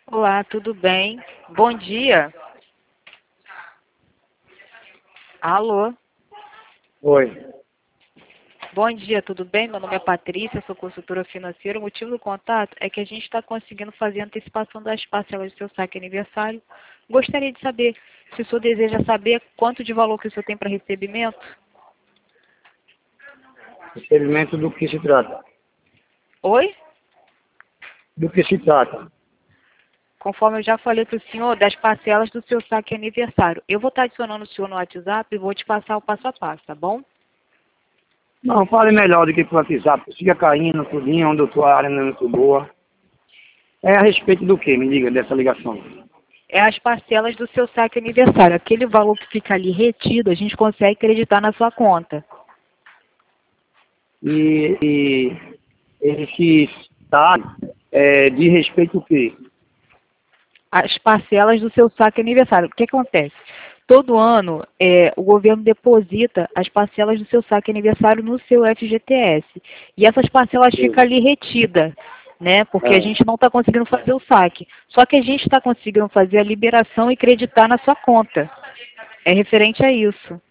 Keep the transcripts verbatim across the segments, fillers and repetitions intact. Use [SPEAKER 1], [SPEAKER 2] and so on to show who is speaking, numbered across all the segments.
[SPEAKER 1] Olá, tudo bem? Bom dia. Alô?
[SPEAKER 2] Oi.
[SPEAKER 1] Bom dia, tudo bem? Meu nome é Patrícia, sou consultora financeira. O motivo do contato é que a gente está conseguindo fazer a antecipação das parcelas do seu saque aniversário. Gostaria de saber se o senhor deseja saber quanto de valor que o senhor tem para recebimento.
[SPEAKER 2] Experimento do que se trata.
[SPEAKER 1] Oi?
[SPEAKER 2] Do que se trata.
[SPEAKER 1] Conforme eu já falei para o senhor, das parcelas do seu saque aniversário. Eu vou estar adicionando o senhor no WhatsApp e vou te passar o passo a passo, tá bom?
[SPEAKER 2] Não, fale melhor do que pro WhatsApp. Siga caindo, tudinho, onde eu tô, a área não é muito boa. É a respeito do que, me diga, dessa ligação?
[SPEAKER 1] É as parcelas do seu saque aniversário. Aquele valor que fica ali retido, a gente consegue acreditar na sua conta.
[SPEAKER 2] E, e esse tá é, de respeito o quê?
[SPEAKER 1] As parcelas do seu saque aniversário. O que acontece? Todo ano, é, o governo deposita as parcelas do seu saque aniversário no seu F G T S. E essas parcelas ficam ali retidas, né? Porque a
[SPEAKER 2] É.
[SPEAKER 1] gente não está conseguindo fazer o saque. Só que a gente está conseguindo fazer a liberação e creditar na sua conta. É referente a isso.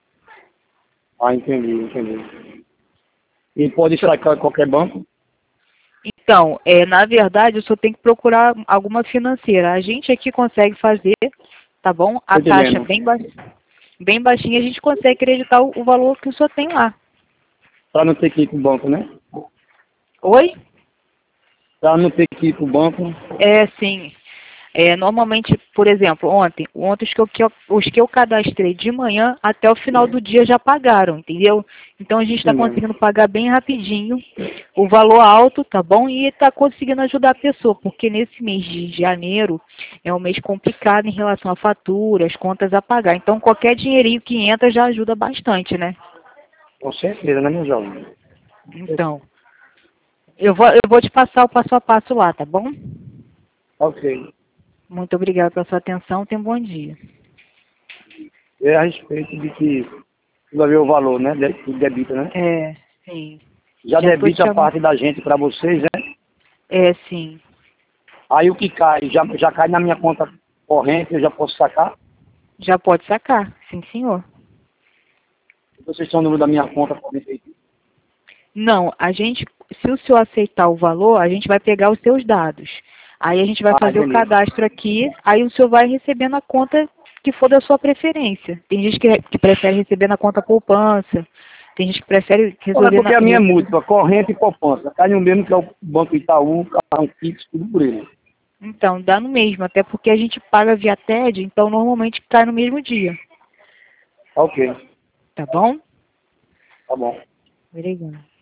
[SPEAKER 2] Ah, entendi, entendi. E pode sacar em qualquer banco?
[SPEAKER 1] Então, é, na verdade, o senhor tem que procurar alguma financeira. A gente aqui consegue fazer, tá bom? A
[SPEAKER 2] Tô
[SPEAKER 1] taxa
[SPEAKER 2] entendendo.
[SPEAKER 1] bem, ba bem baixinha, a gente consegue acreditar o, o valor que o senhor tem lá.
[SPEAKER 2] Pra não ter que ir pro banco, né?
[SPEAKER 1] Oi?
[SPEAKER 2] Pra não ter que ir pro banco.
[SPEAKER 1] É, sim. É, normalmente, por exemplo, ontem, ontem os que, eu, que eu- os que eu cadastrei de manhã até o final do dia já pagaram, entendeu? Então a gente está
[SPEAKER 2] Entendendo.
[SPEAKER 1] conseguindo pagar bem rapidinho, o valor alto, tá bom? E está conseguindo ajudar a pessoa, porque nesse mês de janeiro é um mês complicado em relação a faturas, contas a pagar. Então qualquer dinheirinho que entra já ajuda bastante, né?
[SPEAKER 2] Com certeza, né, meu jovem?
[SPEAKER 1] Então, eu vou, eu vou te passar o passo a passo lá, tá bom?
[SPEAKER 2] Ok.
[SPEAKER 1] Muito obrigada pela sua atenção, tenha um bom dia.
[SPEAKER 2] É a respeito de que vai ver o valor, né? De, que debita, né?
[SPEAKER 1] É, sim.
[SPEAKER 2] Já
[SPEAKER 1] Já estou te
[SPEAKER 2] debita a
[SPEAKER 1] chamando.
[SPEAKER 2] parte da gente para vocês, né?
[SPEAKER 1] É, sim.
[SPEAKER 2] Aí o que cai, já, já cai na minha conta corrente, eu já posso sacar.
[SPEAKER 1] Já pode sacar. Sim, senhor.
[SPEAKER 2] Vocês são o número da minha conta corrente aí.
[SPEAKER 1] Não, a gente, se o senhor aceitar o valor, a gente vai pegar os seus dados. Aí a gente vai
[SPEAKER 2] Ah,
[SPEAKER 1] fazer o
[SPEAKER 2] beleza.
[SPEAKER 1] cadastro aqui, aí o senhor vai receber na conta que for da sua preferência. Tem gente que, que prefere receber na conta poupança, tem gente que prefere
[SPEAKER 2] Olha,
[SPEAKER 1] resolver na...
[SPEAKER 2] porque a minha é
[SPEAKER 1] re-
[SPEAKER 2] múltipla, corrente e poupança. Cai no mesmo que é o Banco Itaú, cartão fixo, tudo por ele.
[SPEAKER 1] Então, dá no mesmo, até porque a gente paga via T E D, então normalmente cai no mesmo dia.
[SPEAKER 2] Ok,
[SPEAKER 1] Tá bom?
[SPEAKER 2] tá bom.
[SPEAKER 1] Obrigada.